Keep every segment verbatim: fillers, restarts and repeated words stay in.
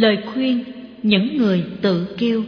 Lời khuyên những người tự kiêu.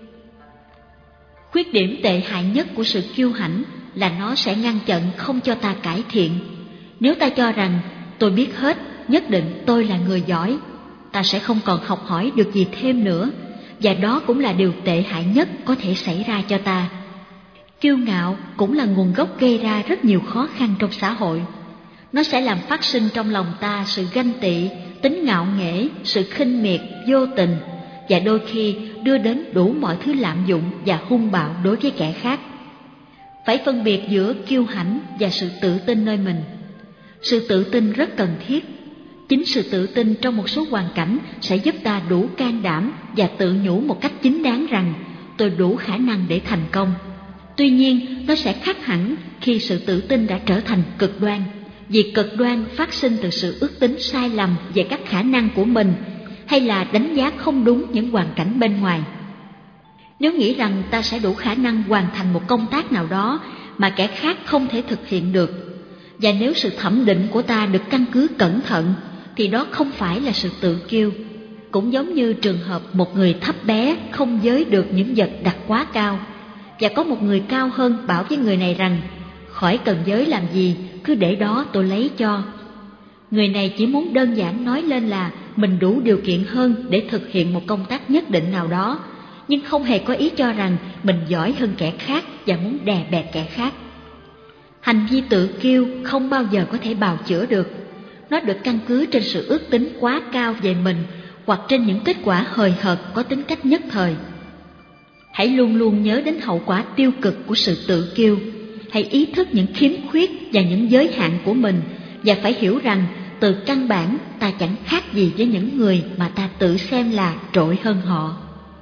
Khuyết điểm tệ hại nhất của sự kiêu hãnh là nó sẽ ngăn chặn không cho ta cải thiện. Nếu ta cho rằng tôi biết hết, nhất định tôi là người giỏi, ta sẽ không còn học hỏi được gì thêm nữa, và đó cũng là điều tệ hại nhất có thể xảy ra cho ta. Kiêu ngạo cũng là nguồn gốc gây ra rất nhiều khó khăn trong xã hội. Nó sẽ làm phát sinh trong lòng ta sự ganh tị, tính ngạo nghễ, sự khinh miệt, vô tình, và đôi khi đưa đến đủ mọi thứ lạm dụng và hung bạo đối với kẻ khác. Phải phân biệt giữa kiêu hãnh và sự tự tin nơi mình. Sự tự tin rất cần thiết. Chính sự tự tin trong một số hoàn cảnh sẽ giúp ta đủ can đảm và tự nhủ một cách chính đáng rằng tôi đủ khả năng để thành công. Tuy nhiên, nó sẽ khác hẳn khi sự tự tin đã trở thành cực đoan, vì cực đoan phát sinh từ sự ước tính sai lầm về các khả năng của mình, hay là đánh giá không đúng những hoàn cảnh bên ngoài. Nếu nghĩ rằng ta sẽ đủ khả năng hoàn thành một công tác nào đó mà kẻ khác không thể thực hiện được, và nếu sự thẩm định của ta được căn cứ cẩn thận, thì đó không phải là sự tự kiêu. Cũng giống như trường hợp một người thấp bé không giới được những vật đặt quá cao, và có một người cao hơn bảo với người này rằng khỏi cần giới làm gì, cứ để đó tôi lấy cho. Người này chỉ muốn đơn giản nói lên là mình đủ điều kiện hơn để thực hiện một công tác nhất định nào đó, nhưng không hề có ý cho rằng mình giỏi hơn kẻ khác và muốn đè bẹp kẻ khác. Hành vi tự kiêu không bao giờ có thể bào chữa được. Nó được căn cứ trên sự ước tính quá cao về mình, hoặc trên những kết quả hời hợt có tính cách nhất thời. Hãy luôn luôn nhớ đến hậu quả tiêu cực của sự tự kiêu. Hãy ý thức những khiếm khuyết và những giới hạn của mình, và phải hiểu rằng từ căn bản ta chẳng khác gì với những người mà ta tự xem là trội hơn họ.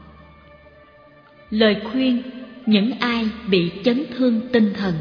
Lời khuyên những ai bị chấn thương tinh thần.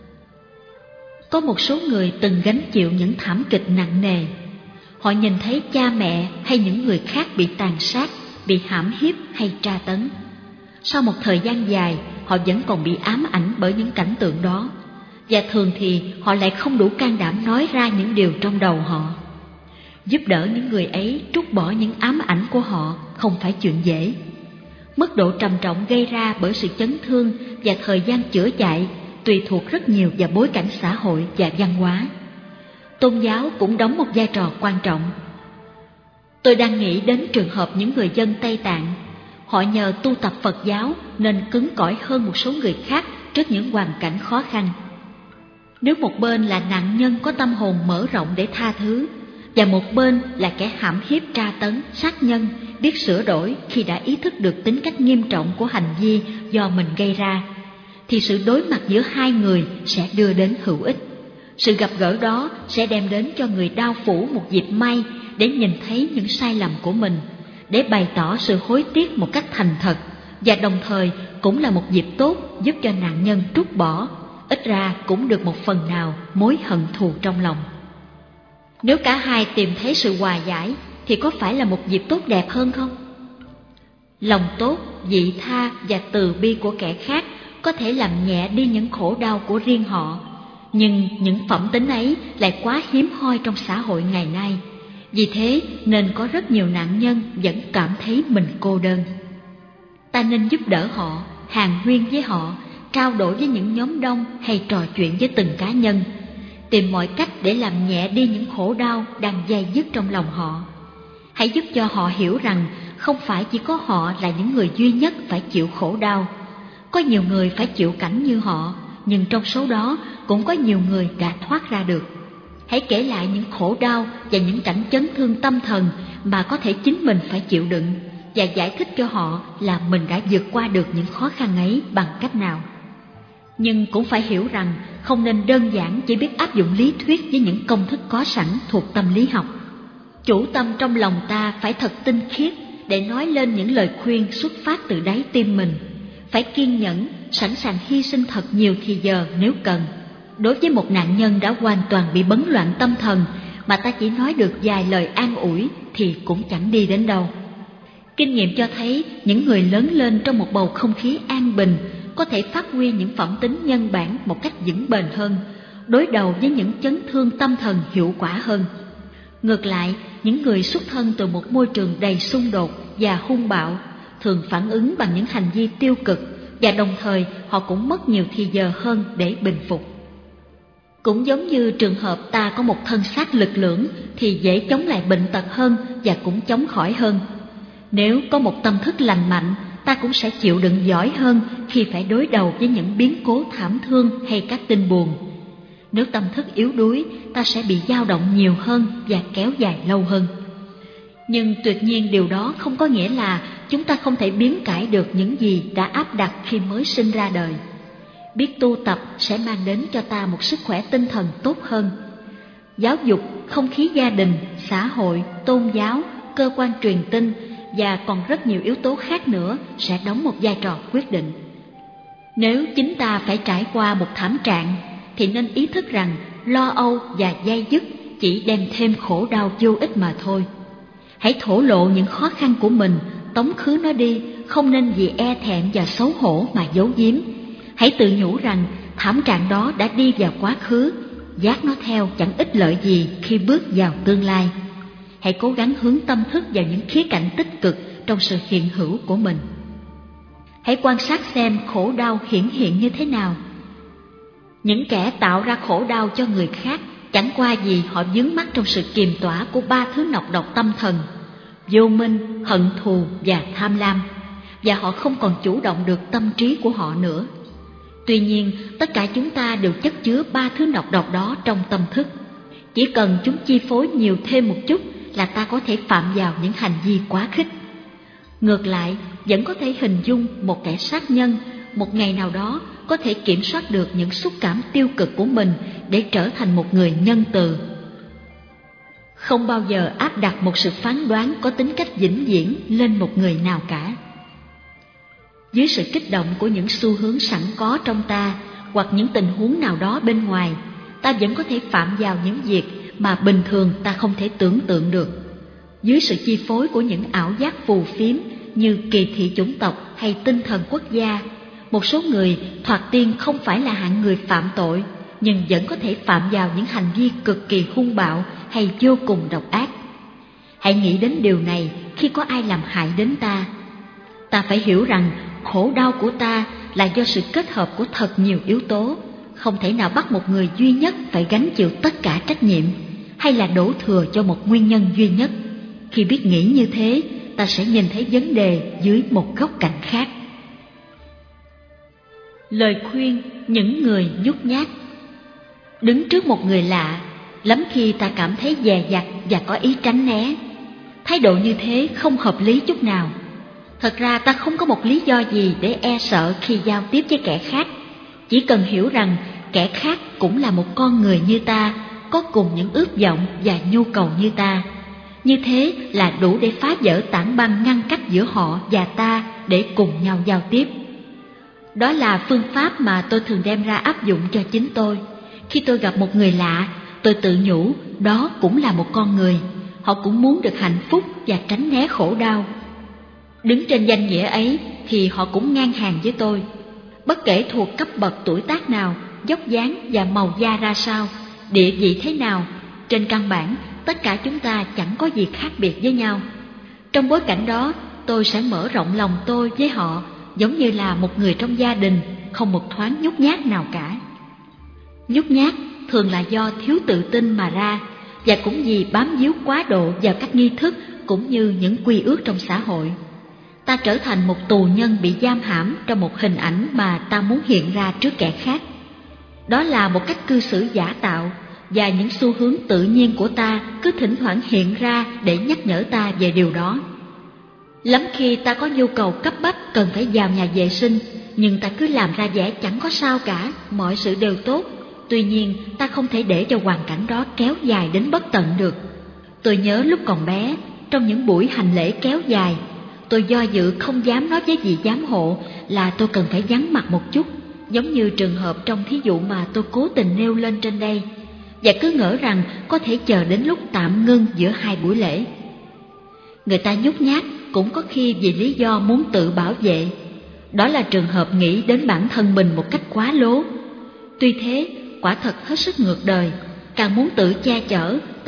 Có một số người từng gánh chịu những thảm kịch nặng nề. Họ nhìn thấy cha mẹ hay những người khác bị tàn sát, bị hãm hiếp hay tra tấn. Sau một thời gian dài, họ vẫn còn bị ám ảnh bởi những cảnh tượng đó, và thường thì họ lại không đủ can đảm nói ra những điều trong đầu họ. Giúp đỡ những người ấy trút bỏ những ám ảnh của họ không phải chuyện dễ. Mức độ trầm trọng gây ra bởi sự chấn thương và thời gian chữa chạy tùy thuộc rất nhiều vào bối cảnh xã hội và văn hóa. Tôn giáo cũng đóng một vai trò quan trọng. Tôi đang nghĩ đến trường hợp những người dân Tây Tạng. Họ nhờ tu tập Phật giáo nên cứng cỏi hơn một số người khác trước những hoàn cảnh khó khăn. Nếu một bên là nạn nhân có tâm hồn mở rộng để tha thứ, và một bên là kẻ hãm hiếp tra tấn, sát nhân, biết sửa đổi khi đã ý thức được tính cách nghiêm trọng của hành vi do mình gây ra, thì sự đối mặt giữa hai người sẽ đưa đến hữu ích. Sự gặp gỡ đó sẽ đem đến cho người đau phủ một dịp may để nhìn thấy những sai lầm của mình, để bày tỏ sự hối tiếc một cách thành thật, và đồng thời cũng là một dịp tốt giúp cho nạn nhân trút bỏ, ít ra cũng được một phần nào mối hận thù trong lòng. Nếu cả hai tìm thấy sự hòa giải thì có phải là một dịp tốt đẹp hơn không? Lòng tốt, vị tha và từ bi của kẻ khác có thể làm nhẹ đi những khổ đau của riêng họ, nhưng những phẩm tính ấy lại quá hiếm hoi trong xã hội ngày nay. Vì thế nên có rất nhiều nạn nhân vẫn cảm thấy mình cô đơn. Ta nên giúp đỡ họ, hàn huyên với họ, trao đổi với những nhóm đông hay trò chuyện với từng cá nhân, tìm mọi cách để làm nhẹ đi những khổ đau đang dây dứt trong lòng họ. Hãy giúp cho họ hiểu rằng không phải chỉ có họ là những người duy nhất phải chịu khổ đau. Có nhiều người phải chịu cảnh như họ, nhưng trong số đó cũng có nhiều người đã thoát ra được. Hãy kể lại những khổ đau và những cảnh chấn thương tâm thần mà có thể chính mình phải chịu đựng, và giải thích cho họ là mình đã vượt qua được những khó khăn ấy bằng cách nào. Nhưng cũng phải hiểu rằng không nên đơn giản chỉ biết áp dụng lý thuyết với những công thức có sẵn thuộc tâm lý học. Chủ tâm trong lòng ta phải thật tinh khiết để nói lên những lời khuyên xuất phát từ đáy tim mình. Phải kiên nhẫn, sẵn sàng hy sinh thật nhiều thì giờ nếu cần. Đối với một nạn nhân đã hoàn toàn bị bấn loạn tâm thần mà ta chỉ nói được vài lời an ủi thì cũng chẳng đi đến đâu. Kinh nghiệm cho thấy những người lớn lên trong một bầu không khí an bình có thể phát huy những phẩm tính nhân bản một cách vững bền hơn, đối đầu với những chấn thương tâm thần hiệu quả hơn. Ngược lại, những người xuất thân từ một môi trường đầy xung đột và hung bạo thường phản ứng bằng những hành vi tiêu cực, và đồng thời họ cũng mất nhiều thì giờ hơn để bình phục. Cũng giống như trường hợp ta có một thân xác lực lưỡng thì dễ chống lại bệnh tật hơn và cũng chống khỏi hơn. Nếu có một tâm thức lành mạnh, ta cũng sẽ chịu đựng giỏi hơn khi phải đối đầu với những biến cố thảm thương hay các tin buồn. Nếu tâm thức yếu đuối, ta sẽ bị dao động nhiều hơn và kéo dài lâu hơn. Nhưng tuyệt nhiên điều đó không có nghĩa là chúng ta không thể biến cải được những gì đã áp đặt khi mới sinh ra đời. Biết tu tập sẽ mang đến cho ta một sức khỏe tinh thần tốt hơn. Giáo dục, không khí gia đình, xã hội, tôn giáo, cơ quan truyền tin và còn rất nhiều yếu tố khác nữa sẽ đóng một vai trò quyết định. Nếu chính ta phải trải qua một thảm trạng thì nên ý thức rằng lo âu và day dứt chỉ đem thêm khổ đau vô ích mà thôi. Hãy thổ lộ những khó khăn của mình, tống khứ nó đi, không nên vì e thẹn và xấu hổ mà giấu giếm. Hãy tự nhủ rằng thảm trạng đó đã đi vào quá khứ, dắt nó theo chẳng ích lợi gì khi bước vào tương lai. Hãy cố gắng hướng tâm thức vào những khía cạnh tích cực trong sự hiện hữu của mình. Hãy quan sát xem khổ đau hiển hiện như thế nào. Những kẻ tạo ra khổ đau cho người khác chẳng qua gì họ vướng mắc trong sự kiềm tỏa của ba thứ nọc độc tâm thần: vô minh, hận thù và tham lam, và họ không còn chủ động được tâm trí của họ nữa. Tuy nhiên, tất cả chúng ta đều chất chứa ba thứ nọc độc đó trong tâm thức. Chỉ cần chúng chi phối nhiều thêm một chút là ta có thể phạm vào những hành vi quá khích. Ngược lại, vẫn có thể hình dung một kẻ sát nhân một ngày nào đó có thể kiểm soát được những xúc cảm tiêu cực của mình để trở thành một người nhân từ. Không bao giờ áp đặt một sự phán đoán có tính cách vĩnh viễn lên một người nào cả. Dưới sự kích động của những xu hướng sẵn có trong ta hoặc những tình huống nào đó bên ngoài, ta vẫn có thể phạm vào những việc mà bình thường ta không thể tưởng tượng được. Dưới sự chi phối của những ảo giác phù phiếm như kỳ thị chủng tộc hay tinh thần quốc gia, một số người thoạt tiên không phải là hạng người phạm tội, nhưng vẫn có thể phạm vào những hành vi cực kỳ hung bạo hay vô cùng độc ác. Hãy nghĩ đến điều này khi có ai làm hại đến ta. Ta phải hiểu rằng khổ đau của ta là do sự kết hợp của thật nhiều yếu tố, không thể nào bắt một người duy nhất phải gánh chịu tất cả trách nhiệm, hay là đổ thừa cho một nguyên nhân duy nhất. Khi biết nghĩ như thế, ta sẽ nhìn thấy vấn đề dưới một góc cạnh khác. Lời khuyên những người nhút nhát. Đứng trước một người lạ, lắm khi ta cảm thấy dè dặt và có ý tránh né. Thái độ như thế không hợp lý chút nào. Thật ra ta không có một lý do gì để e sợ khi giao tiếp với kẻ khác. Chỉ cần hiểu rằng kẻ khác cũng là một con người như ta, có cùng những ước vọng và nhu cầu như ta. Như thế là đủ để phá vỡ tảng băng ngăn cách giữa họ và ta để cùng nhau giao tiếp. Đó là phương pháp mà tôi thường đem ra áp dụng cho chính tôi. Khi tôi gặp một người lạ, tôi tự nhủ đó cũng là một con người. Họ cũng muốn được hạnh phúc và tránh né khổ đau. Đứng trên danh nghĩa ấy thì họ cũng ngang hàng với tôi. Bất kể thuộc cấp bậc tuổi tác nào, dốc dáng và màu da ra sao, địa vị thế nào, trên căn bản tất cả chúng ta chẳng có gì khác biệt với nhau. Trong bối cảnh đó, tôi sẽ mở rộng lòng tôi với họ giống như là một người trong gia đình, không một thoáng nhút nhát nào cả. Nhút nhát thường là do thiếu tự tin mà ra, và cũng vì bám víu quá độ vào các nghi thức cũng như những quy ước trong xã hội. Ta trở thành một tù nhân bị giam hãm trong một hình ảnh mà ta muốn hiện ra trước kẻ khác. Đó là một cách cư xử giả tạo, và những xu hướng tự nhiên của ta cứ thỉnh thoảng hiện ra để nhắc nhở ta về điều đó. Lắm khi ta có nhu cầu cấp bách cần phải vào nhà vệ sinh, nhưng ta cứ làm ra vẻ chẳng có sao cả, mọi sự đều tốt. Tuy nhiên, ta không thể để cho hoàn cảnh đó kéo dài đến bất tận được. Tôi nhớ lúc còn bé, trong những buổi hành lễ kéo dài, tôi do dự không dám nói với vị giám hộ là tôi cần phải vắng mặt một chút, giống như trường hợp trong thí dụ mà tôi cố tình nêu lên trên đây, và cứ ngỡ rằng có thể chờ đến lúc tạm ngưng giữa hai buổi lễ. Người ta nhút nhát cũng có khi vì lý do muốn tự bảo vệ. Đó là trường hợp nghĩ đến bản thân mình một cách quá lố. Tuy thế, quả thật hết sức ngược đời, càng muốn tự che chở,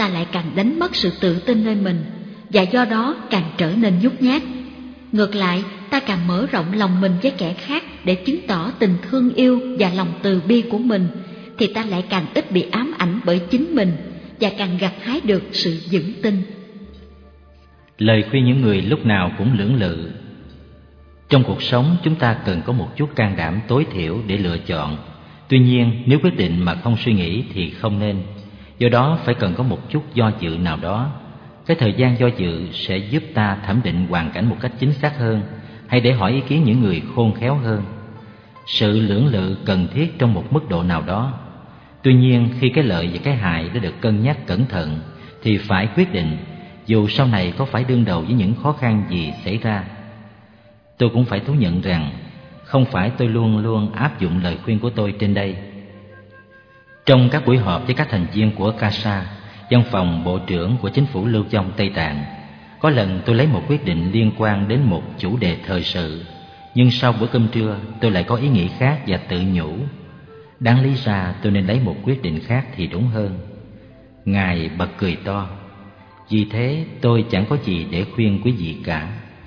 ta lại càng đánh mất sự tự tin nơi mình, và do đó càng trở nên nhút nhát. Ngược lại, ta càng mở rộng lòng mình với kẻ khác để chứng tỏ tình thương yêu và lòng từ bi của mình, thì ta lại càng ít bị ám ảnh bởi chính mình và càng gặt hái được sự vững tin. Lời khuyên những người lúc nào cũng lưỡng lự. Trong cuộc sống, chúng ta cần có một chút can đảm tối thiểu để lựa chọn. Tuy nhiên, nếu quyết định mà không suy nghĩ thì không nên. Do đó phải cần có một chút do dự nào đó. Cái thời gian do dự sẽ giúp ta thẩm định hoàn cảnh một cách chính xác hơn, hay để hỏi ý kiến những người khôn khéo hơn. Sự lưỡng lự cần thiết trong một mức độ nào đó. Tuy nhiên, khi cái lợi và cái hại đã được cân nhắc cẩn thận thì phải quyết định, dù sau này có phải đương đầu với những khó khăn gì xảy ra. Tôi cũng phải thú nhận rằng không phải tôi luôn luôn áp dụng lời khuyên của tôi trên đây. Trong các buổi họp với các thành viên của ca ét a, văn phòng Bộ trưởng của chính phủ Lưu vong Tây Tạng, có lần tôi lấy một quyết định liên quan đến một chủ đề thời sự, nhưng sau bữa cơm trưa tôi lại có ý nghĩ khác và tự nhủ, đáng lý ra tôi nên lấy một quyết định khác thì đúng hơn. Ngài bật cười to. Vì thế tôi chẳng có gì để khuyên quý vị cả.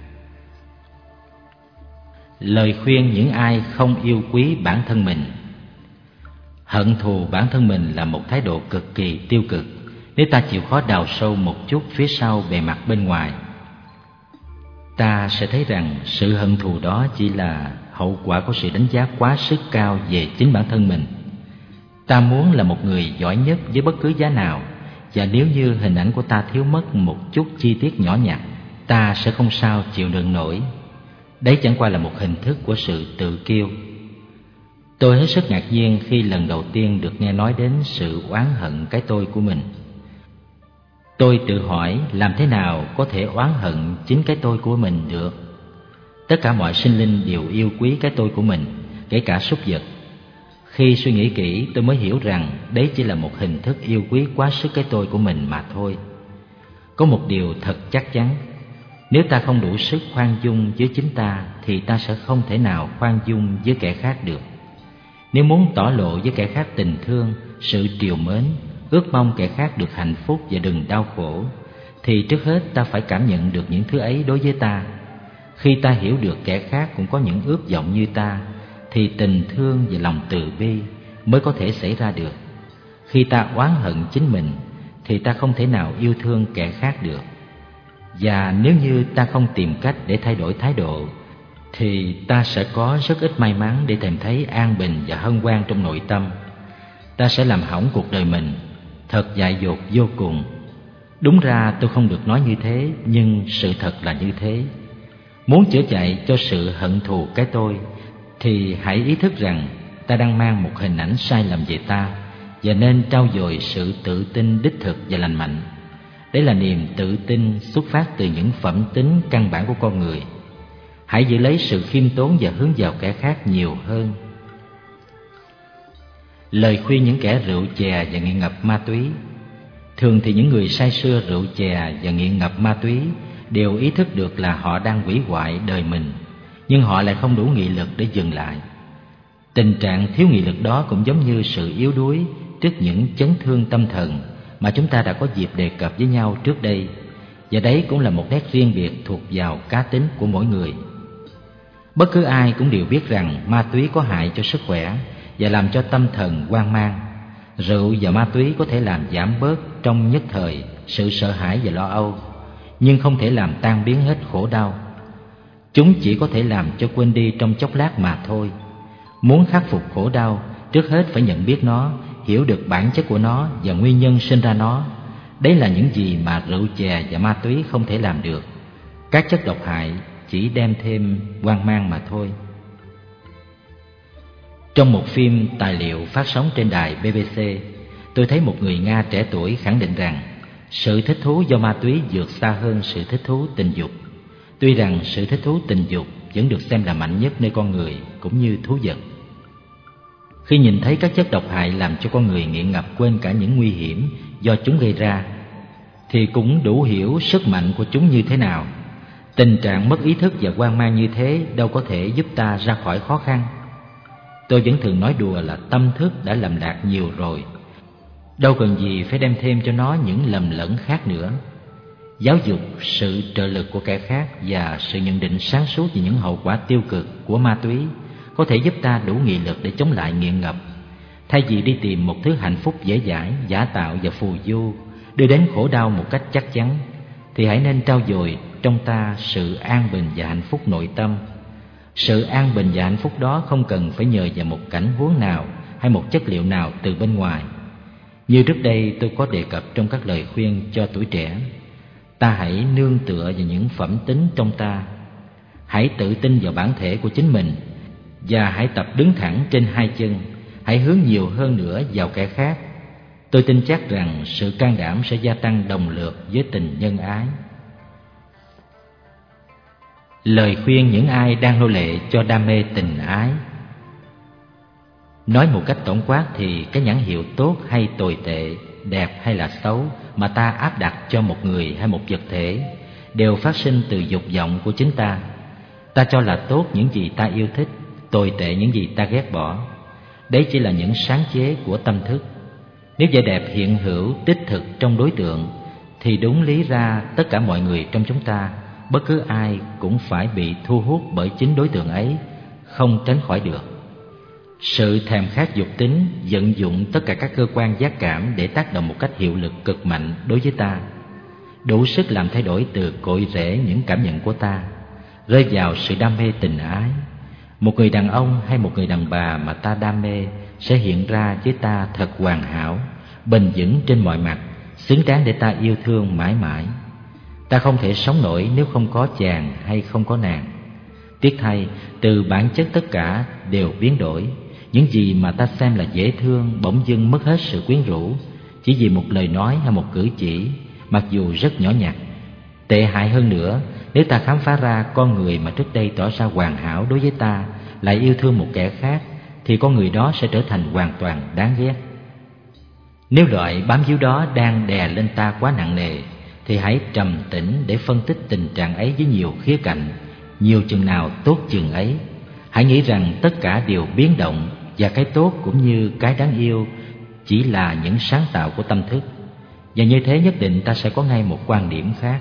Lời khuyên những ai không yêu quý bản thân mình. Hận thù bản thân mình là một thái độ cực kỳ tiêu cực nếu ta chịu khó đào sâu một chút phía sau bề mặt bên ngoài. Ta sẽ thấy rằng sự hận thù đó chỉ là hậu quả của sự đánh giá quá sức cao về chính bản thân mình. Ta muốn là một người giỏi nhất với bất cứ giá nào, và nếu như hình ảnh của ta thiếu mất một chút chi tiết nhỏ nhặt, ta sẽ không sao chịu đựng nổi. Đấy chẳng qua là một hình thức của sự tự kiêu. Tôi hết sức ngạc nhiên khi lần đầu tiên được nghe nói đến sự oán hận cái tôi của mình. Tôi tự hỏi làm thế nào có thể oán hận chính cái tôi của mình được. Tất cả mọi sinh linh đều yêu quý cái tôi của mình, kể cả súc vật. Khi suy nghĩ kỹ, tôi mới hiểu rằng đấy chỉ là một hình thức yêu quý quá sức cái tôi của mình mà thôi. Có một điều thật chắc chắn, nếu ta không đủ sức khoan dung với chính ta thì ta sẽ không thể nào khoan dung với kẻ khác được. Nếu muốn tỏ lộ với kẻ khác tình thương, sự trìu mến, ước mong kẻ khác được hạnh phúc và đừng đau khổ, thì trước hết ta phải cảm nhận được những thứ ấy đối với ta. Khi ta hiểu được kẻ khác cũng có những ước vọng như ta, thì tình thương và lòng từ bi mới có thể xảy ra được. Khi ta oán hận chính mình thì ta không thể nào yêu thương kẻ khác được. Và nếu như ta không tìm cách để thay đổi thái độ, thì ta sẽ có rất ít may mắn để tìm thấy an bình và hân hoan trong nội tâm. Ta sẽ làm hỏng cuộc đời mình, thật dại dột vô cùng. Đúng ra tôi không được nói như thế, nhưng sự thật là như thế. Muốn chữa chạy cho sự hận thù cái tôi, thì hãy ý thức rằng ta đang mang một hình ảnh sai lầm về ta, và nên trau dồi sự tự tin đích thực và lành mạnh. Đấy là niềm tự tin xuất phát từ những phẩm tính căn bản của con người. Hãy giữ lấy sự khiêm tốn và hướng vào kẻ khác nhiều hơn. Lời khuyên những kẻ rượu chè và nghiện ngập ma túy. Thường thì những người say sưa rượu chè và nghiện ngập ma túy đều ý thức được là họ đang hủy hoại đời mình, nhưng họ lại không đủ nghị lực để dừng lại. Tình trạng thiếu nghị lực đó cũng giống như sự yếu đuối trước những chấn thương tâm thần mà chúng ta đã có dịp đề cập với nhau trước đây, và đấy cũng là một nét riêng biệt thuộc vào cá tính của mỗi người. Bất cứ ai cũng đều biết rằng ma túy có hại cho sức khỏe và làm cho tâm thần hoang mang. Rượu và ma túy có thể làm giảm bớt trong nhất thời sự sợ hãi và lo âu, nhưng không thể làm tan biến hết khổ đau. Chúng chỉ có thể làm cho quên đi trong chốc lát mà thôi. Muốn khắc phục khổ đau, trước hết phải nhận biết nó, hiểu được bản chất của nó và nguyên nhân sinh ra nó. Đấy là những gì mà rượu chè và ma túy không thể làm được. Các chất độc hại chỉ đem thêm hoang mang mà thôi. Trong một phim tài liệu phát sóng trên đài bê bê xê, tôi thấy một người Nga trẻ tuổi khẳng định rằng sự thích thú do ma túy vượt xa hơn sự thích thú tình dục. Tuy rằng sự thích thú tình dục vẫn được xem là mạnh nhất nơi con người cũng như thú vật. Khi nhìn thấy các chất độc hại làm cho con người nghiện ngập quên cả những nguy hiểm do chúng gây ra, thì cũng đủ hiểu sức mạnh của chúng như thế nào. Tình trạng mất ý thức và hoang mang như thế đâu có thể giúp ta ra khỏi khó khăn. Tôi vẫn thường nói đùa là tâm thức đã lầm lạc nhiều rồi. Đâu cần gì phải đem thêm cho nó những lầm lẫn khác nữa. Giáo dục sự trợ lực của kẻ khác và sự nhận định sáng suốt về những hậu quả tiêu cực của ma túy có thể giúp ta đủ nghị lực để chống lại nghiện ngập. Thay vì đi tìm một thứ hạnh phúc dễ dãi, giả tạo và phù du, đưa đến khổ đau một cách chắc chắn, thì hãy nên trau dồi trong ta sự an bình và hạnh phúc nội tâm. Sự an bình và hạnh phúc đó không cần phải nhờ vào một cảnh huống nào hay một chất liệu nào từ bên ngoài. Như trước đây tôi có đề cập trong các lời khuyên cho tuổi trẻ, ta hãy nương tựa vào những phẩm tính trong ta. Hãy tự tin vào bản thể của chính mình và hãy tập đứng thẳng trên hai chân. Hãy hướng nhiều hơn nữa vào kẻ khác. Tôi tin chắc rằng sự can đảm sẽ gia tăng đồng lượt với tình nhân ái. Lời khuyên những ai đang nô lệ cho đam mê tình ái. Nói một cách tổng quát thì cái nhãn hiệu tốt hay tồi tệ, đẹp hay là xấu mà ta áp đặt cho một người hay một vật thể đều phát sinh từ dục vọng của chính ta. Ta cho là tốt những gì ta yêu thích, tồi tệ những gì ta ghét bỏ. Đấy chỉ là những sáng chế của tâm thức. Nếu vẻ đẹp hiện hữu đích thực trong đối tượng thì đúng lý ra tất cả mọi người trong chúng ta, bất cứ ai cũng phải bị thu hút bởi chính đối tượng ấy, không tránh khỏi được. Sự thèm khát dục tính vận dụng tất cả các cơ quan giác cảm để tác động một cách hiệu lực cực mạnh đối với ta, đủ sức làm thay đổi từ cội rễ những cảm nhận của ta, rơi vào sự đam mê tình ái. Một người đàn ông hay một người đàn bà mà ta đam mê sẽ hiện ra với ta thật hoàn hảo, bền vững trên mọi mặt, xứng đáng để ta yêu thương mãi mãi. Ta không thể sống nổi nếu không có chàng hay không có nàng. Tiếc thay, từ bản chất tất cả đều biến đổi. Những gì mà ta xem là dễ thương bỗng dưng mất hết sự quyến rũ, chỉ vì một lời nói hay một cử chỉ, mặc dù rất nhỏ nhặt. Tệ hại hơn nữa, nếu ta khám phá ra con người mà trước đây tỏ ra hoàn hảo đối với ta lại yêu thương một kẻ khác, thì con người đó sẽ trở thành hoàn toàn đáng ghét. Nếu loại bám víu đó đang đè lên ta quá nặng nề, thì hãy trầm tĩnh để phân tích tình trạng ấy với nhiều khía cạnh, nhiều chừng nào tốt chừng ấy. Hãy nghĩ rằng tất cả đều biến động, và cái tốt cũng như cái đáng yêu chỉ là những sáng tạo của tâm thức. Và như thế nhất định ta sẽ có ngay một quan điểm khác.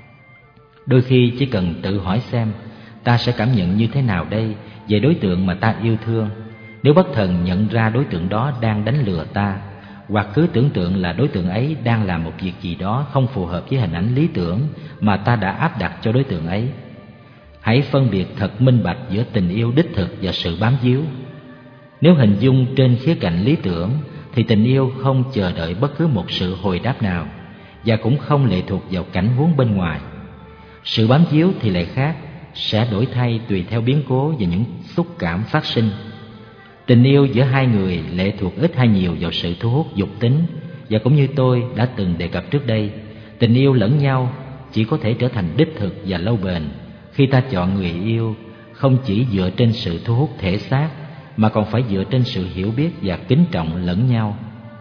Đôi khi chỉ cần tự hỏi xem ta sẽ cảm nhận như thế nào đây về đối tượng mà ta yêu thương. Nếu bất thần nhận ra đối tượng đó đang đánh lừa ta, hoặc cứ tưởng tượng là đối tượng ấy đang làm một việc gì đó không phù hợp với hình ảnh lý tưởng mà ta đã áp đặt cho đối tượng ấy, hãy phân biệt thật minh bạch giữa tình yêu đích thực và sự bám víu. Nếu hình dung trên khía cạnh lý tưởng thì tình yêu không chờ đợi bất cứ một sự hồi đáp nào, và cũng không lệ thuộc vào cảnh huống bên ngoài. Sự bám víu thì lại khác, sẽ đổi thay tùy theo biến cố và những xúc cảm phát sinh. Tình yêu giữa hai người lệ thuộc ít hay nhiều vào sự thu hút dục tính, và cũng như tôi đã từng đề cập trước đây, tình yêu lẫn nhau chỉ có thể trở thành đích thực và lâu bền khi ta chọn người yêu không chỉ dựa trên sự thu hút thể xác, mà còn phải dựa trên sự hiểu biết và kính trọng lẫn nhau.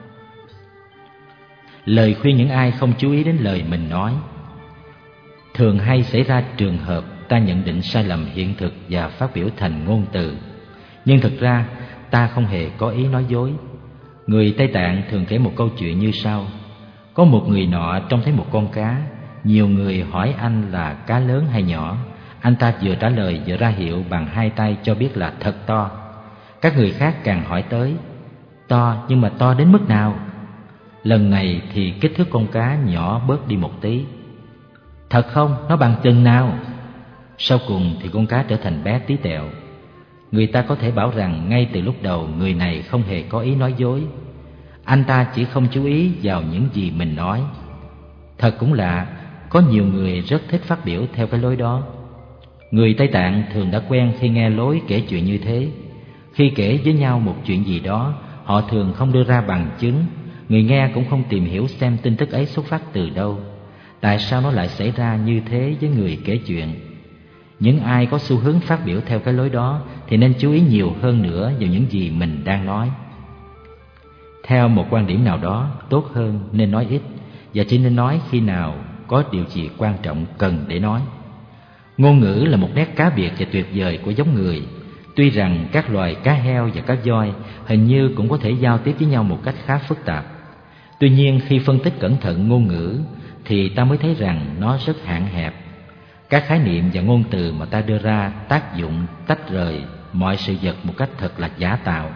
Lời khuyên những ai không chú ý đến lời mình nói. Thường hay xảy ra trường hợp ta nhận định sai lầm hiện thực và phát biểu thành ngôn từ, nhưng thực ra ta không hề có ý nói dối. Người Tây Tạng thường kể một câu chuyện như sau. Có một người nọ trông thấy một con cá. Nhiều người hỏi anh là cá lớn hay nhỏ. Anh ta vừa trả lời vừa ra hiệu bằng hai tay cho biết là thật to. Các người khác càng hỏi tới, to nhưng mà to đến mức nào? Lần này thì kích thước con cá nhỏ bớt đi một tí. Thật không? Nó bằng chừng nào? Sau cùng thì con cá trở thành bé tí tẹo. Người ta có thể bảo rằng ngay từ lúc đầu người này không hề có ý nói dối. Anh ta chỉ không chú ý vào những gì mình nói. Thật cũng lạ, có nhiều người rất thích phát biểu theo cái lối đó. Người Tây Tạng thường đã quen khi nghe lối kể chuyện như thế. Khi kể với nhau một chuyện gì đó, họ thường không đưa ra bằng chứng. Người nghe cũng không tìm hiểu xem tin tức ấy xuất phát từ đâu. Tại sao nó lại xảy ra như thế với người kể chuyện? Những ai có xu hướng phát biểu theo cái lối đó thì nên chú ý nhiều hơn nữa vào những gì mình đang nói. Theo một quan điểm nào đó, tốt hơn nên nói ít, và chỉ nên nói khi nào có điều gì quan trọng cần để nói. Ngôn ngữ là một nét cá biệt và tuyệt vời của giống người. Tuy rằng các loài cá heo và cá voi hình như cũng có thể giao tiếp với nhau một cách khá phức tạp. Tuy nhiên khi phân tích cẩn thận ngôn ngữ thì ta mới thấy rằng nó rất hạn hẹp. Các khái niệm và ngôn từ mà ta đưa ra tác dụng tách rời mọi sự vật một cách thật là giả tạo.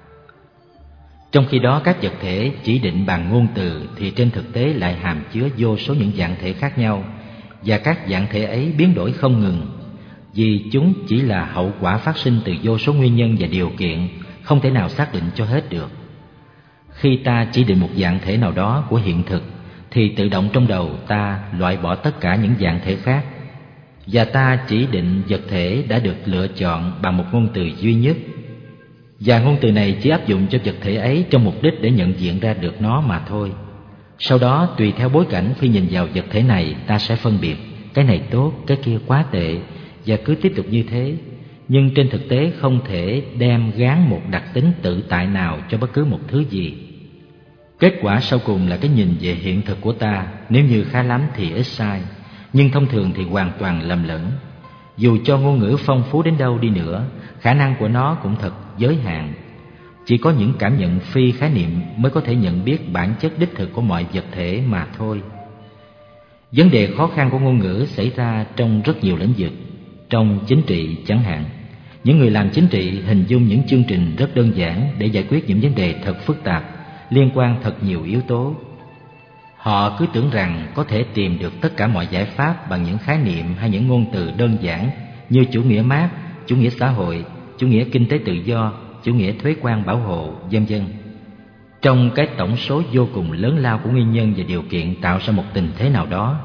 Trong khi đó các vật thể chỉ định bằng ngôn từ thì trên thực tế lại hàm chứa vô số những dạng thể khác nhau, và các dạng thể ấy biến đổi không ngừng, vì chúng chỉ là hậu quả phát sinh từ vô số nguyên nhân và điều kiện không thể nào xác định cho hết được. Khi ta chỉ định một dạng thể nào đó của hiện thực thì tự động trong đầu ta loại bỏ tất cả những dạng thể khác, và ta chỉ định vật thể đã được lựa chọn bằng một ngôn từ duy nhất, và ngôn từ này chỉ áp dụng cho vật thể ấy trong mục đích để nhận diện ra được nó mà thôi. Sau đó tùy theo bối cảnh khi nhìn vào vật thể này, ta sẽ phân biệt cái này tốt, cái kia quá tệ, và cứ tiếp tục như thế. Nhưng trên thực tế không thể đem gán một đặc tính tự tại nào cho bất cứ một thứ gì. Kết quả sau cùng là cái nhìn về hiện thực của ta, nếu như khá lắm thì ít sai, nhưng thông thường thì hoàn toàn lầm lẫn. Dù cho ngôn ngữ phong phú đến đâu đi nữa, khả năng của nó cũng thật giới hạn. Chỉ có những cảm nhận phi khái niệm mới có thể nhận biết bản chất đích thực của mọi vật thể mà thôi. Vấn đề khó khăn của ngôn ngữ xảy ra trong rất nhiều lĩnh vực. Trong chính trị chẳng hạn, những người làm chính trị hình dung những chương trình rất đơn giản để giải quyết những vấn đề thật phức tạp, liên quan thật nhiều yếu tố. Họ cứ tưởng rằng có thể tìm được tất cả mọi giải pháp bằng những khái niệm hay những ngôn từ đơn giản như chủ nghĩa Mác, chủ nghĩa xã hội, chủ nghĩa kinh tế tự do, chủ nghĩa thuế quan bảo hộ, vân vân. Trong cái tổng số vô cùng lớn lao của nguyên nhân và điều kiện tạo ra một tình thế nào đó,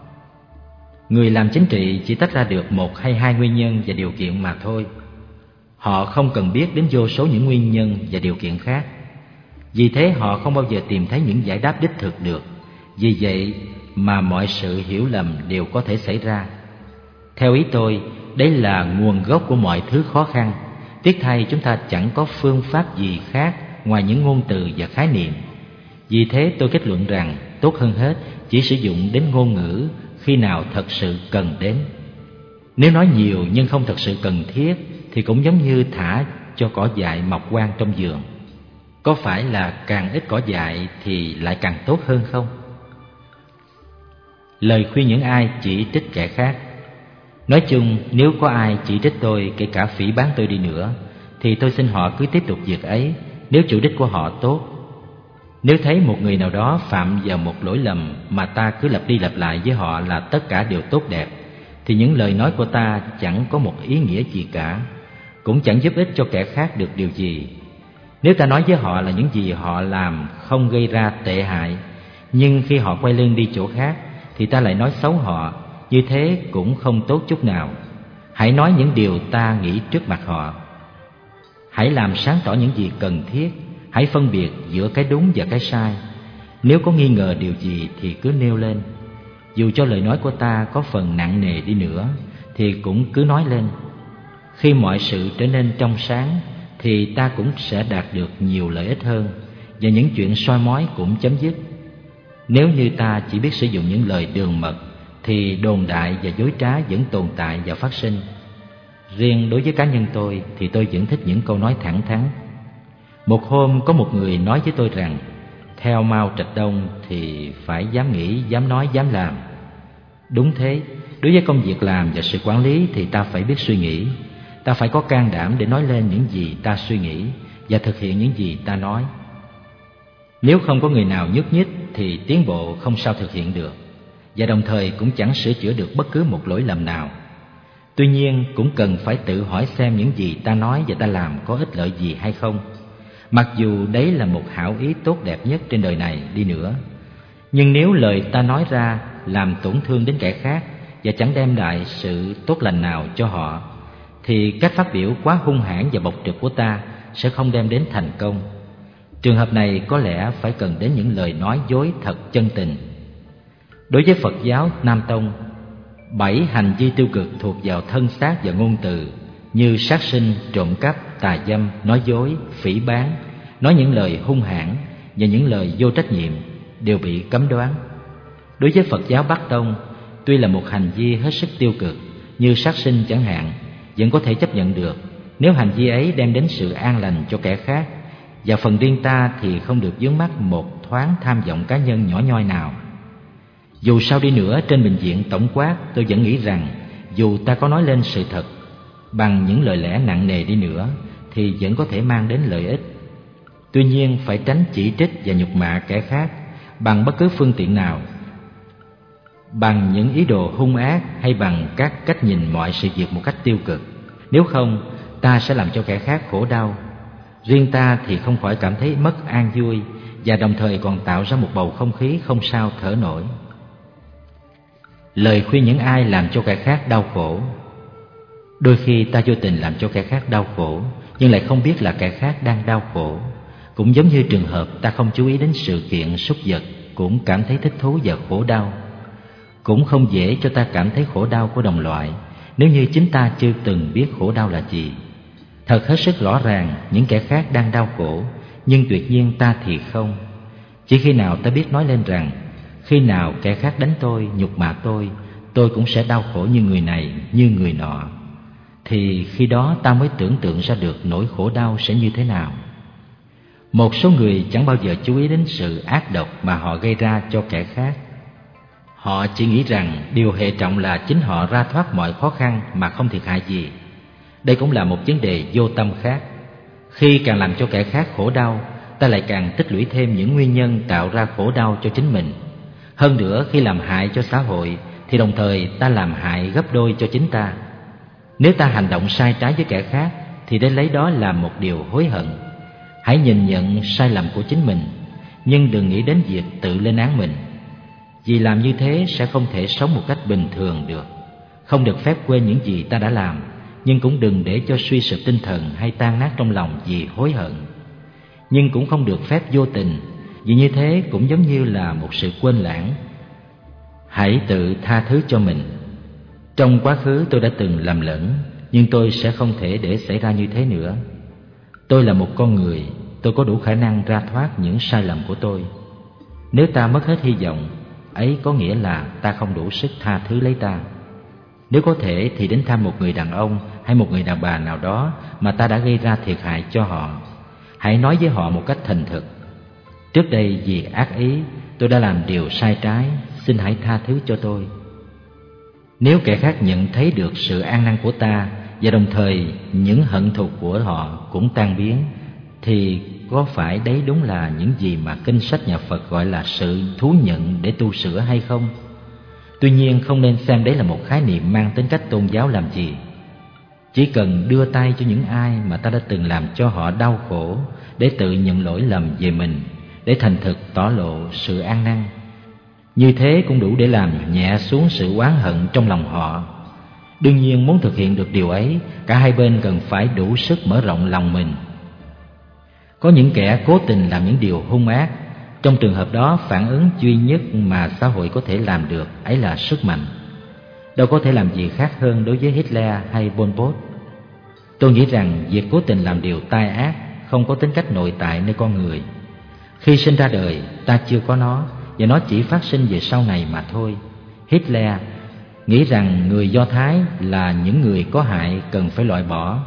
người làm chính trị chỉ tách ra được một hay hai nguyên nhân và điều kiện mà thôi. Họ không cần biết đến vô số những nguyên nhân và điều kiện khác. Vì thế họ không bao giờ tìm thấy những giải đáp đích thực được. Vì vậy mà mọi sự hiểu lầm đều có thể xảy ra. Theo ý tôi, đấy là nguồn gốc của mọi thứ khó khăn. Tiếc thay chúng ta chẳng có phương pháp gì khác ngoài những ngôn từ và khái niệm. Vì thế tôi kết luận rằng tốt hơn hết chỉ sử dụng đến ngôn ngữ khi nào thật sự cần đến. Nếu nói nhiều nhưng không thật sự cần thiết thì cũng giống như thả cho cỏ dại mọc hoang trong vườn. Có phải là càng ít cỏ dại thì lại càng tốt hơn không? Lời khuyên những ai chỉ trích kẻ khác. Nói chung, nếu có ai chỉ trích tôi, kể cả phỉ báng tôi đi nữa, thì tôi xin họ cứ tiếp tục việc ấy nếu chủ đích của họ tốt. Nếu thấy một người nào đó phạm vào một lỗi lầm mà ta cứ lặp đi lặp lại với họ là tất cả đều tốt đẹp, thì những lời nói của ta chẳng có một ý nghĩa gì cả, cũng chẳng giúp ích cho kẻ khác được điều gì. Nếu ta nói với họ là những gì họ làm không gây ra tệ hại, nhưng khi họ quay lưng đi chỗ khác thì ta lại nói xấu họ, như thế cũng không tốt chút nào. Hãy nói những điều ta nghĩ trước mặt họ. Hãy làm sáng tỏ những gì cần thiết. Hãy phân biệt giữa cái đúng và cái sai. Nếu có nghi ngờ điều gì thì cứ nêu lên. Dù cho lời nói của ta có phần nặng nề đi nữa thì cũng cứ nói lên. Khi mọi sự trở nên trong sáng thì ta cũng sẽ đạt được nhiều lợi ích hơn, và những chuyện soi mói cũng chấm dứt. Nếu như ta chỉ biết sử dụng những lời đường mật thì đồn đại và dối trá vẫn tồn tại và phát sinh. Riêng đối với cá nhân tôi thì tôi vẫn thích những câu nói thẳng thắn. Một hôm có một người nói với tôi rằng theo Mao Trạch Đông thì phải dám nghĩ, dám nói, dám làm. Đúng thế, đối với công việc làm và sự quản lý thì ta phải biết suy nghĩ. Ta phải có can đảm để nói lên những gì ta suy nghĩ và thực hiện những gì ta nói. Nếu không có người nào nhúc nhích thì tiến bộ không sao thực hiện được, và đồng thời cũng chẳng sửa chữa được bất cứ một lỗi lầm nào. Tuy nhiên cũng cần phải tự hỏi xem những gì ta nói và ta làm có ích lợi gì hay không. Mặc dù đấy là một hảo ý tốt đẹp nhất trên đời này đi nữa, nhưng nếu lời ta nói ra làm tổn thương đến kẻ khác và chẳng đem lại sự tốt lành nào cho họ, thì cách phát biểu quá hung hãn và bộc trực của ta sẽ không đem đến thành công. Trường hợp này có lẽ phải cần đến những lời nói dối thật chân tình. Đối với Phật giáo Nam Tông, bảy hành vi tiêu cực thuộc vào thân xác và ngôn từ như sát sinh, trộm cắp, tà dâm, nói dối, phỉ báng, nói những lời hung hãn và những lời vô trách nhiệm đều bị cấm đoán. Đối với Phật giáo Bắc Tông, tuy là một hành vi hết sức tiêu cực như sát sinh chẳng hạn, vẫn có thể chấp nhận được nếu hành vi ấy đem đến sự an lành cho kẻ khác, Và phần riêng ta thì không được vướng mắc một thoáng tham vọng cá nhân nhỏ nhoi nào. Dù sao đi nữa, trên bình diện tổng quát, tôi vẫn nghĩ rằng dù ta có nói lên sự thật bằng những lời lẽ nặng nề đi nữa thì vẫn có thể mang đến lợi ích. Tuy nhiên phải tránh chỉ trích và nhục mạ kẻ khác bằng bất cứ phương tiện nào, bằng những ý đồ hung ác hay bằng các cách nhìn mọi sự việc một cách tiêu cực. Nếu không, ta sẽ làm cho kẻ khác khổ đau. Riêng ta thì không khỏi cảm thấy mất an vui, và đồng thời còn tạo ra một bầu không khí không sao thở nổi. Lời khuyên những ai làm cho kẻ khác đau khổ. Đôi khi ta vô tình làm cho kẻ khác đau khổ, nhưng lại không biết là kẻ khác đang đau khổ. Cũng giống như trường hợp ta không chú ý đến sự kiện súc vật cũng cảm thấy thích thú và khổ đau. Cũng không dễ cho ta cảm thấy khổ đau của đồng loại nếu như chính ta chưa từng biết khổ đau là gì. Thật hết sức rõ ràng những kẻ khác đang đau khổ, nhưng tuyệt nhiên ta thì không. Chỉ khi nào ta biết nói lên rằng khi nào kẻ khác đánh tôi, nhục mạ tôi, tôi cũng sẽ đau khổ như người này, như người nọ, thì khi đó ta mới tưởng tượng ra được nỗi khổ đau sẽ như thế nào. Một số người chẳng bao giờ chú ý đến sự ác độc mà họ gây ra cho kẻ khác. Họ chỉ nghĩ rằng điều hệ trọng là chính họ ra thoát mọi khó khăn mà không thiệt hại gì. Đây cũng là một vấn đề vô tâm khác. Khi càng làm cho kẻ khác khổ đau, ta lại càng tích lũy thêm những nguyên nhân tạo ra khổ đau cho chính mình. Hơn nữa, khi làm hại cho xã hội thì đồng thời ta làm hại gấp đôi cho chính ta. Nếu ta hành động sai trái với kẻ khác thì để lấy đó là một điều hối hận. Hãy nhìn nhận sai lầm của chính mình, nhưng đừng nghĩ đến việc tự lên án mình. Vì làm như thế sẽ không thể sống một cách bình thường được. Không được phép quên những gì ta đã làm, nhưng cũng đừng để cho suy sụp tinh thần hay tan nát trong lòng vì hối hận. Nhưng cũng không được phép vô tình, vì như thế cũng giống như là một sự quên lãng. Hãy tự tha thứ cho mình. Trong quá khứ tôi đã từng lầm lẫn, nhưng tôi sẽ không thể để xảy ra như thế nữa. Tôi là một con người, tôi có đủ khả năng ra thoát những sai lầm của tôi. Nếu ta mất hết hy vọng, ấy có nghĩa là ta không đủ sức tha thứ lấy ta. Nếu có thể thì đến thăm một người đàn ông hay một người đàn bà nào đó mà ta đã gây ra thiệt hại cho họ. Hãy nói với họ một cách thành thực: trước đây vì ác ý tôi đã làm điều sai trái, xin hãy tha thứ cho tôi. Nếu kẻ khác nhận thấy được sự ăn năn của ta và đồng thời những hận thù của họ cũng tan biến, thì có phải đấy đúng là những gì mà kinh sách nhà Phật gọi là sự thú nhận để tu sửa hay không? Tuy nhiên không nên xem đấy là một khái niệm mang tính cách tôn giáo làm gì. Chỉ cần đưa tay cho những ai mà ta đã từng làm cho họ đau khổ để tự nhận lỗi lầm về mình, để thành thực tỏ lộ sự ăn năn. Như thế cũng đủ để làm nhẹ xuống sự oán hận trong lòng họ. Đương nhiên muốn thực hiện được điều ấy, cả hai bên cần phải đủ sức mở rộng lòng mình. Có những kẻ cố tình làm những điều hung ác. Trong trường hợp đó, phản ứng duy nhất mà xã hội có thể làm được ấy là sức mạnh. Đâu có thể làm gì khác hơn đối với Hitler hay Pol Pot. Tôi nghĩ rằng việc cố tình làm điều tai ác không có tính cách nội tại nơi con người. Khi sinh ra đời, ta chưa có nó, và nó chỉ phát sinh về sau này mà thôi. Hitler nghĩ rằng người Do Thái là những người có hại cần phải loại bỏ.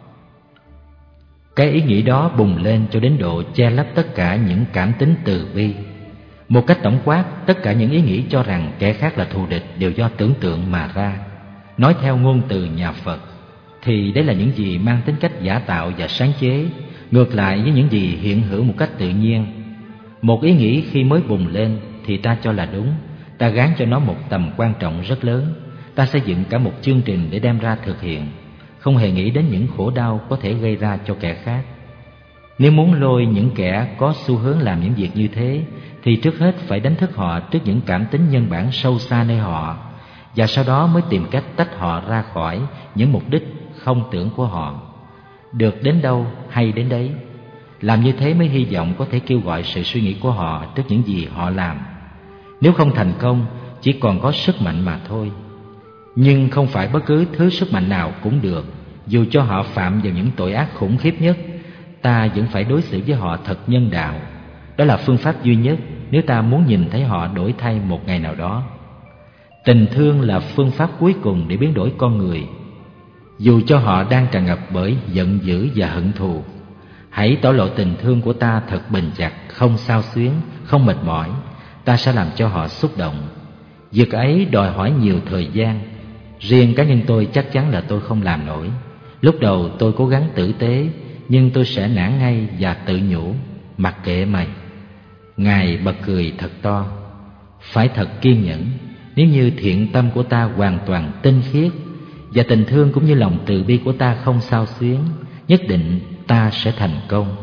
Cái ý nghĩ đó bùng lên cho đến độ che lấp tất cả những cảm tính từ bi. Một cách tổng quát, tất cả những ý nghĩ cho rằng kẻ khác là thù địch đều do tưởng tượng mà ra. Nói theo ngôn từ nhà Phật, thì đấy là những gì mang tính cách giả tạo và sáng chế, ngược lại với những gì hiện hữu một cách tự nhiên. Một ý nghĩ khi mới bùng lên thì ta cho là đúng, ta gán cho nó một tầm quan trọng rất lớn, ta xây dựng cả một chương trình để đem ra thực hiện, không hề nghĩ đến những khổ đau có thể gây ra cho kẻ khác. Nếu muốn lôi những kẻ có xu hướng làm những việc như thế, thì trước hết phải đánh thức họ trước những cảm tính nhân bản sâu xa nơi họ, và sau đó mới tìm cách tách họ ra khỏi những mục đích không tưởng của họ. Được đến đâu hay đến đấy. Làm như thế mới hy vọng có thể kêu gọi sự suy nghĩ của họ trước những gì họ làm. Nếu không thành công, chỉ còn có sức mạnh mà thôi. Nhưng không phải bất cứ thứ sức mạnh nào cũng được. Dù cho họ phạm vào những tội ác khủng khiếp nhất, ta vẫn phải đối xử với họ thật nhân đạo. Đó là phương pháp duy nhất nếu ta muốn nhìn thấy họ đổi thay một ngày nào đó. Tình thương là phương pháp cuối cùng để biến đổi con người. Dù cho họ đang tràn ngập bởi giận dữ và hận thù, Hãy tỏ lộ tình thương của ta thật bền chặt, không xao xuyến, không mệt mỏi. Ta sẽ làm cho họ xúc động. Việc ấy đòi hỏi nhiều thời gian. Riêng cá nhân tôi chắc chắn là tôi không làm nổi. Lúc đầu tôi cố gắng tử tế, nhưng tôi sẽ nản ngay và tự nhủ, mặc kệ mày. Ngài bật cười thật to. Phải thật kiên nhẫn. Nếu như thiện tâm của ta hoàn toàn tinh khiết và tình thương cũng như lòng từ bi của ta không xao xuyến, nhất định ta sẽ thành công.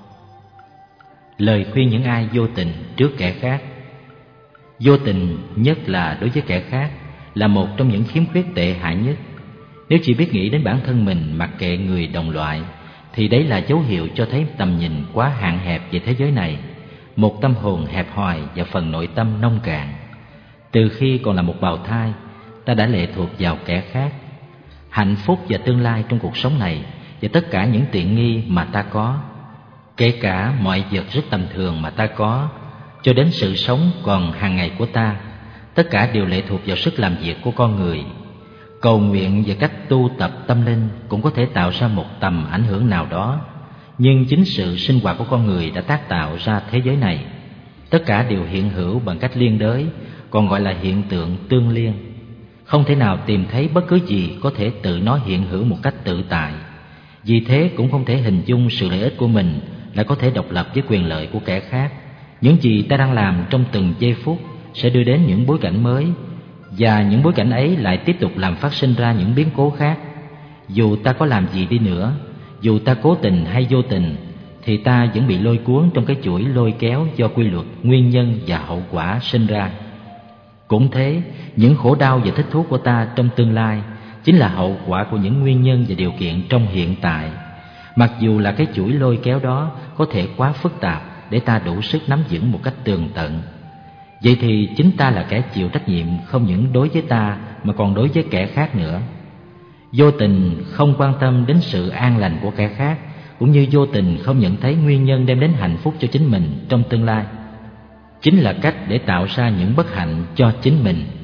Lời khuyên những ai vô tình trước kẻ khác. Vô tình, nhất là đối với kẻ khác, là một trong những khiếm khuyết tệ hại nhất. Nếu chỉ biết nghĩ đến bản thân mình mặc kệ người đồng loại, thì đấy là dấu hiệu cho thấy tầm nhìn quá hạn hẹp về thế giới này, một tâm hồn hẹp hòi và phần nội tâm nông cạn. Từ khi còn là một bào thai, ta đã lệ thuộc vào kẻ khác. Hạnh phúc và tương lai trong cuộc sống này và tất cả những tiện nghi mà ta có, kể cả mọi vật rất tầm thường mà ta có, cho đến sự sống còn hàng ngày của ta, tất cả đều lệ thuộc vào sức làm việc của con người. Cầu nguyện và cách tu tập tâm linh cũng có thể tạo ra một tầm ảnh hưởng nào đó, nhưng chính sự sinh hoạt của con người đã tác tạo ra thế giới này. Tất cả đều hiện hữu bằng cách liên đới, còn gọi là hiện tượng tương liên. Không thể nào tìm thấy bất cứ gì có thể tự nó hiện hữu một cách tự tại. Vì thế cũng không thể hình dung sự lợi ích của mình là có thể độc lập với quyền lợi của kẻ khác. Những gì ta đang làm trong từng giây phút sẽ đưa đến những bối cảnh mới, và những bối cảnh ấy lại tiếp tục làm phát sinh ra những biến cố khác. Dù ta có làm gì đi nữa, dù ta cố tình hay vô tình, thì ta vẫn bị lôi cuốn trong cái chuỗi lôi kéo do quy luật nguyên nhân và hậu quả sinh ra. Cũng thế, những khổ đau và thích thú của ta trong tương lai chính là hậu quả của những nguyên nhân và điều kiện trong hiện tại. Mặc dù là cái chuỗi lôi kéo đó có thể quá phức tạp để ta đủ sức nắm vững một cách tường tận. Vậy thì chính ta là kẻ chịu trách nhiệm không những đối với ta mà còn đối với kẻ khác nữa. Vô tình không quan tâm đến sự an lành của kẻ khác, cũng như vô tình không nhận thấy nguyên nhân đem đến hạnh phúc cho chính mình trong tương lai, chính là cách để tạo ra những bất hạnh cho chính mình.